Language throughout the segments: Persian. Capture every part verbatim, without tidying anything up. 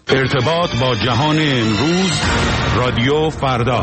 ارتباط با جهان امروز، رادیو فردا.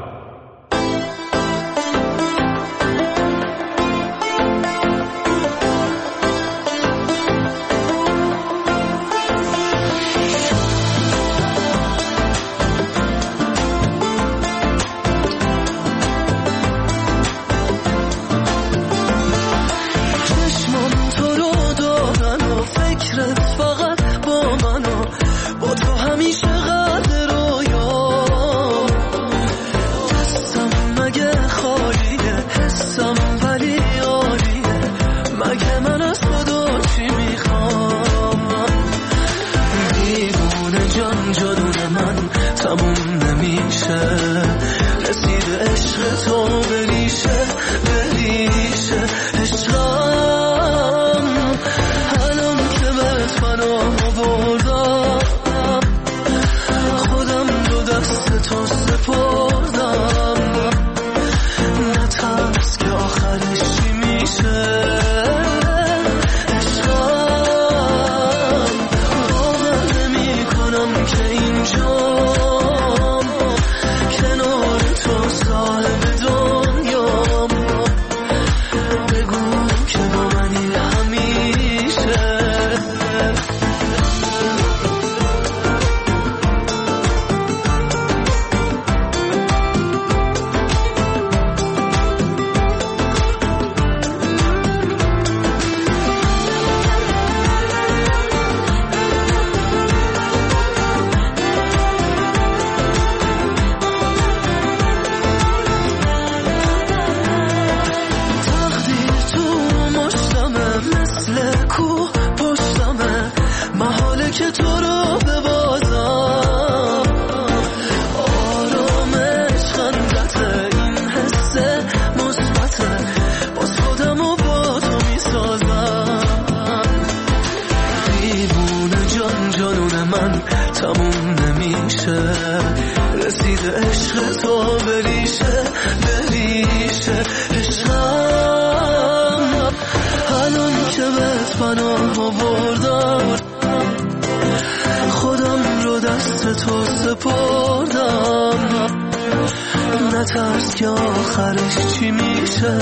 نترس که آخرش چی میشه.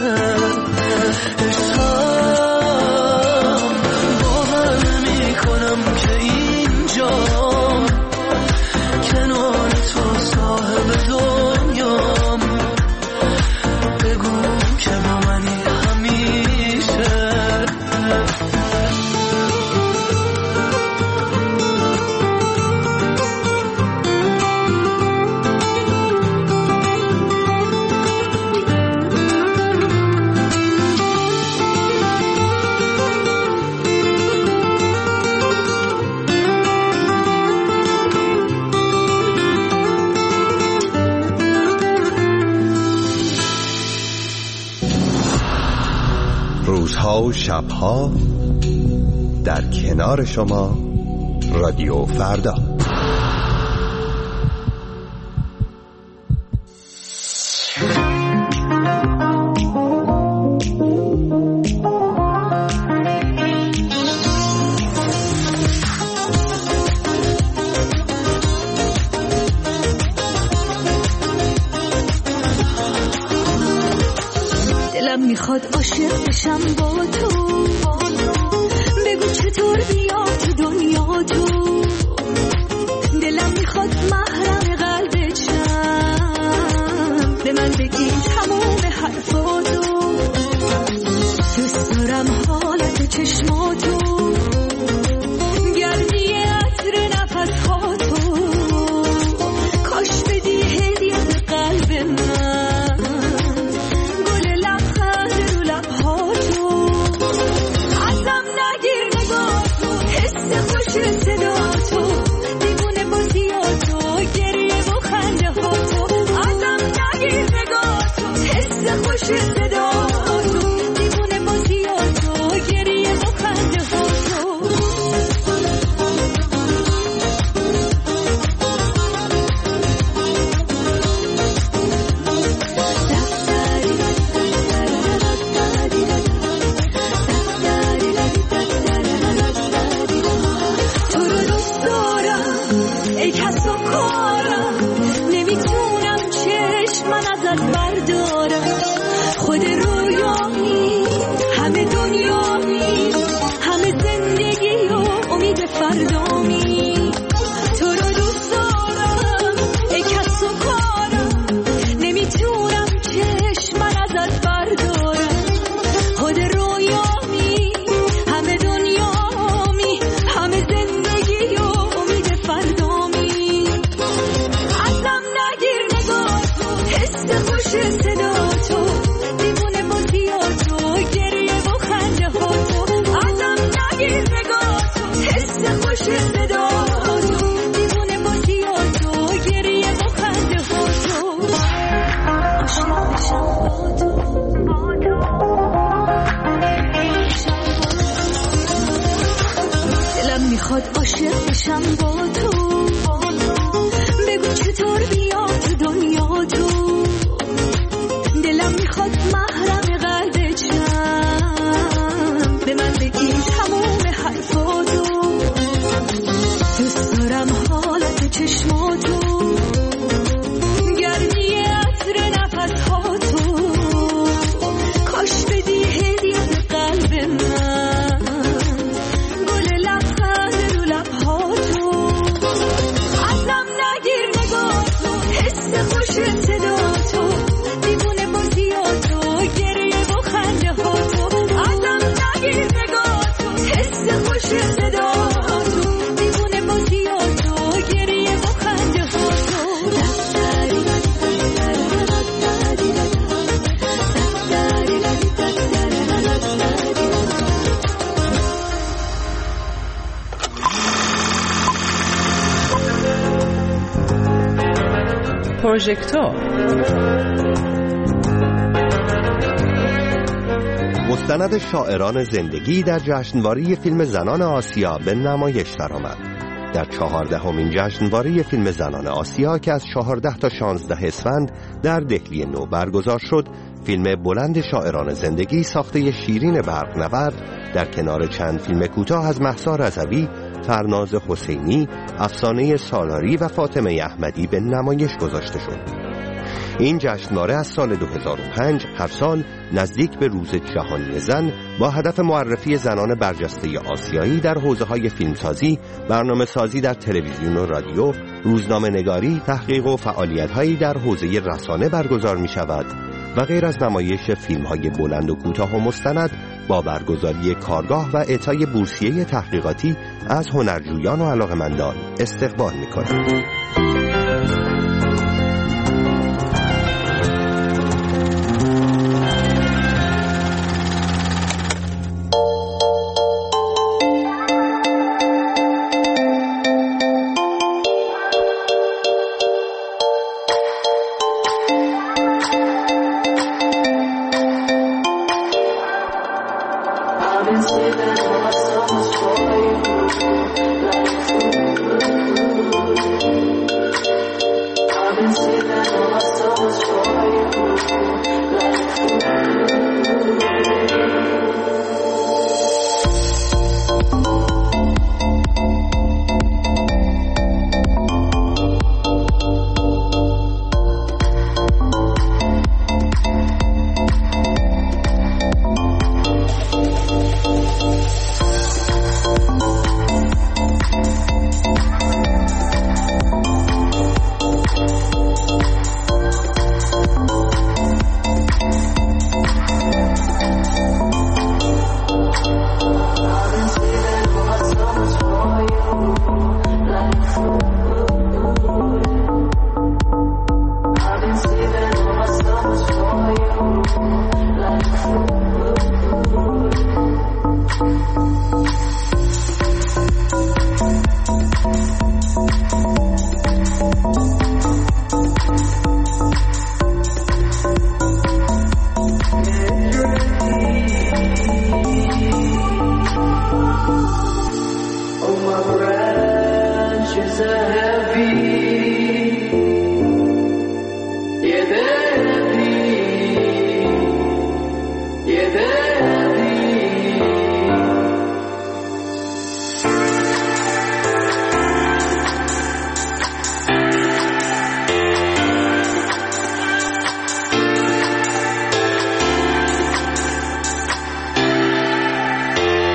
عشقم باور نمی کنم که اینجا کنار تو صاحب دنیام. بگو که با منی همیشه. روزها و شبها در کنار شما، رادیو فردا. دلم میخواد عاشق بشم با تو، بگو چطور بیام تو دنیا تو. دلم میخواد محرم قلبت شم، به من بگی تمام حرفاتو. دوست دارم حالت چشماتو، گردی عطر نفساتو. کاش بدی هدیه به قلب من، گل لبخند رو لبهاتو. صدا تو، دیوونه بازی ها تو، گریه و خنده ها تو، عاشق بشم با تو. دلم میخواد عاشق بشم با تو، بگو چطور بیام تو دنیا تو، دلم میخواد محرم قلب چم، به من بگی تموم حرفاتو، دوست دارم حالت چشماتو، گرمی عطر نفساتو، کاش بدی هدیه به قلب من، گل لبخند رو لبهاتو، ازم نگیر نگاهتو، حس خوش صداتو، دیوونه بازیاتو، گریه و خنده هاتو، ازم نگیر نگاهتو، حس خوش صداتو، دیوونه بازیاتو، گریه و خنده هاتو. پروژکتور مستند شاعران زندگی در جشنواره فیلم زنان آسیا به نمایش درآمد. در چهاردهمین جشنواره فیلم زنان آسیا که از چهارده تا شانزده اسفند در دهلی نو برگزار شد، فیلم بلند شاعران زندگی ساخته شیرین برق‌نورد در کنار چند فیلم کوتاه از مهسا رضوی، فرناز حسینی، افسانه سالاری و فاطمه احمدی به نمایش گذاشته شد. این جشنواره از سال دو هزار و پنج هر سال نزدیک به روز جهانی زن با هدف معرفی زنان برجسته آسیایی در حوزه‌های فیلمسازی، برنامه‌سازی در تلویزیون و رادیو، روزنامه نگاری، تحقیق و فعالیت‌هایی در حوزه رسانه برگزار می‌شود و غیر از نمایش فیلم‌های بلند و کوتاه و مستند با برگزاری کارگاه و اعطای بورسیه تحقیقاتی از هنرجویان و علاقه‌مندان استقبال می‌کند.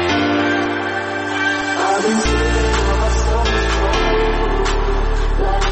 Like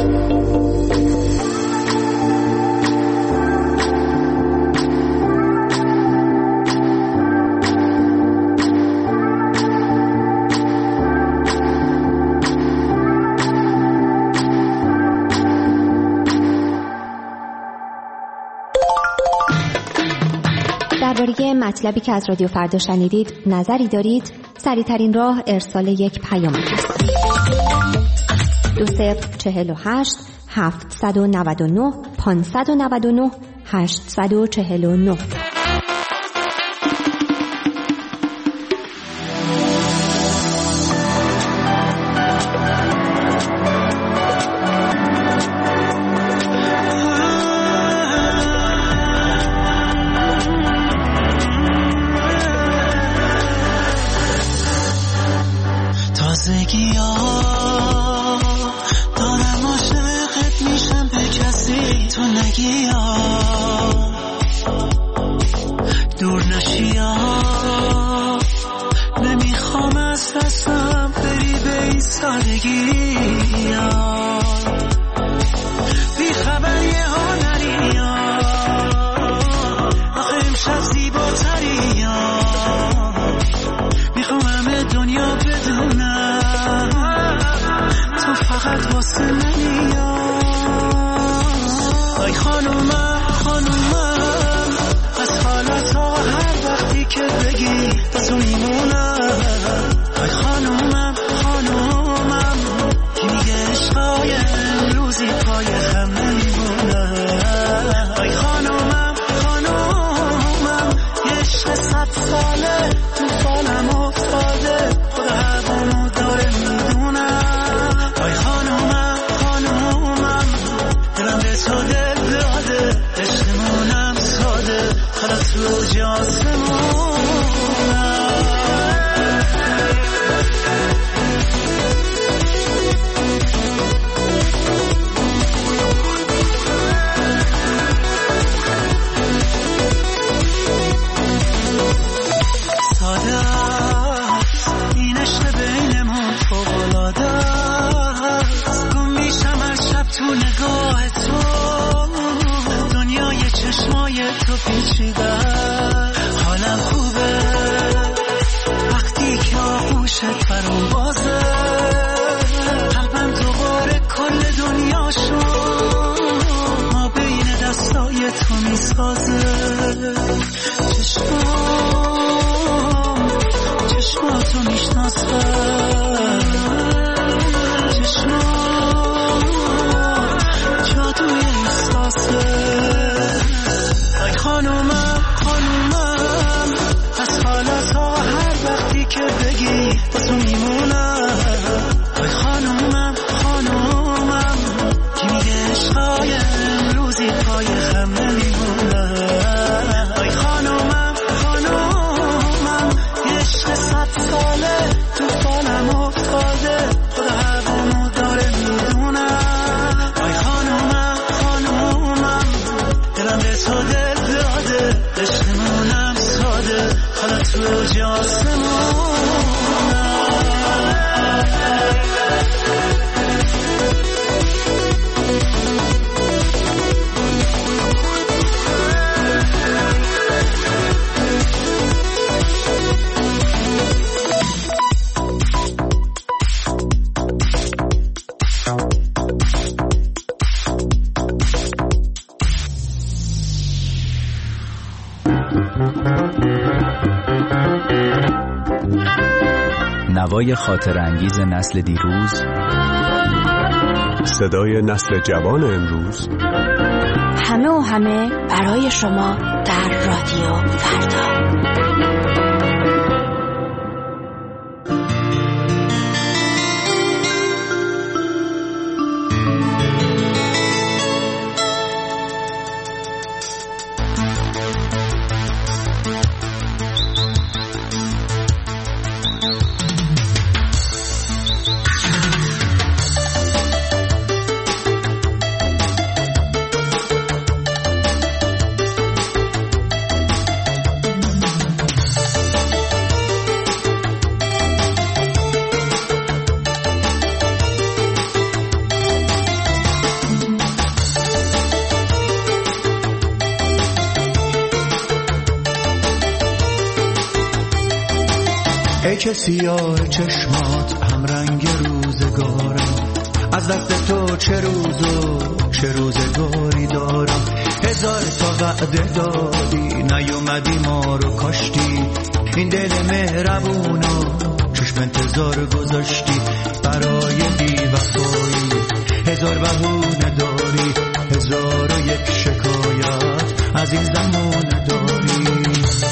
درباره مطلبی که از رادیو فردا شنیدید نظری دارید؟ سریع‌ترین راه ارسال یک پیام است. دو صفر چهل و هشت هفتصد و نود و نه پانصد و نود و نه هشتصد و چهل و نه. نوای خاطر انگیز نسل دیروز، صدای نسل جوان امروز، همه و همه برای شما در رادیو فردا. ای که سیاه چشمات هم رنگ روزگارم، از دست تو چه روز و چه روزگاری دارم. هزار تا وعده دادی نیومدی ما رو کاشتی، این دل مهربونو چشم انتظار گذاشتی. برای بی وفایی هزار بهونه داری، هزار و یک شکایت از این زمان داری.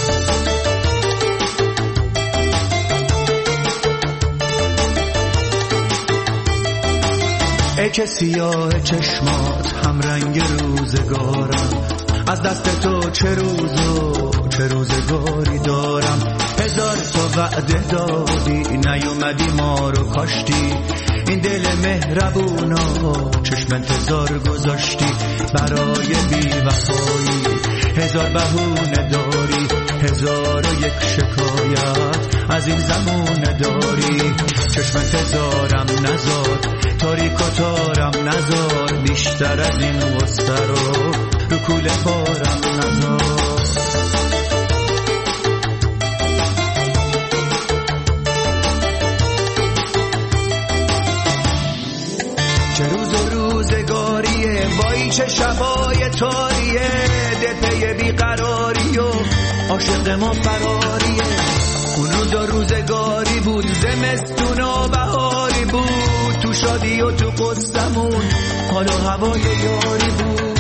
ای که سیاه چشمات هم رنگ روزگارم، از دست تو چه روز و چه روزگاری دارم. هزار تا وعده دادی نیومدی ما رو کاشتی، این دل مهربونا چشم انتظار گذاشتی. برای بی وفایی هزار بهونه داری، هزار و یک شکایت از این زمان داری. چشم انتظارم نزار، تاریک و تارم نزار، بیشتر از این غصه رو رو کوله بارم نزار. چه روز و روزگاریه، وای چه شبای تاریه، دپه بیقراری و عاشق ما فراریه. اون روز و روزگاری بود، زمستون و بهاری بود، تو شادی و تو قصمون حال و هوای یاری بود.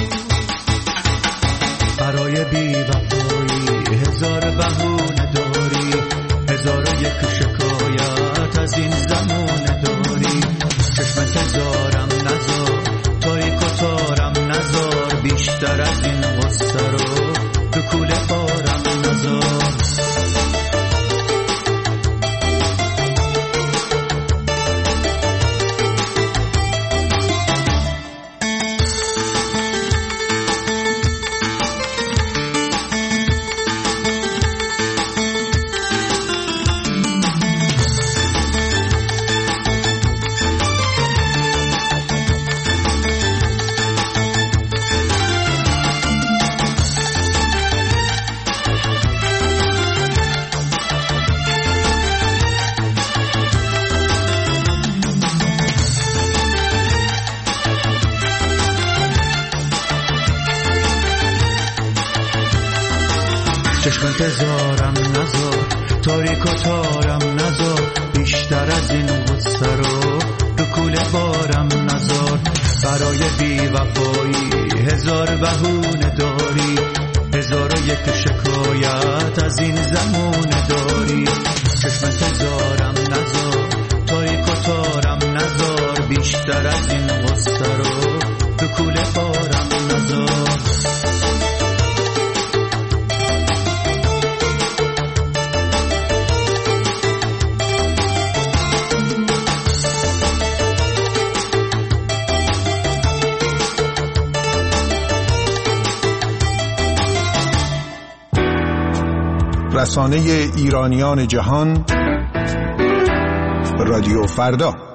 برای بی وفایی هزار بهونه داری، هزار و یک شکایت از این زمان داری. چشم انتظارم نزار، تاریک و تارم نزار، بیشتر از این غصه رو تو کوله بارم نزار. چشم انتظارم نزار، تاریک و تارم نزار، بیشتر از این غصه رو رو کوله بارم نزار. برای بی وفایی هزار بهونه داری، هزار و یک شکایت از این زمان داری. چشم انتظارم نزار، تاریک و تارم نزار، بیشتر از این غصه رو رو کوله بارم نزار. رسانه ایرانیان جهان، رادیو فردا.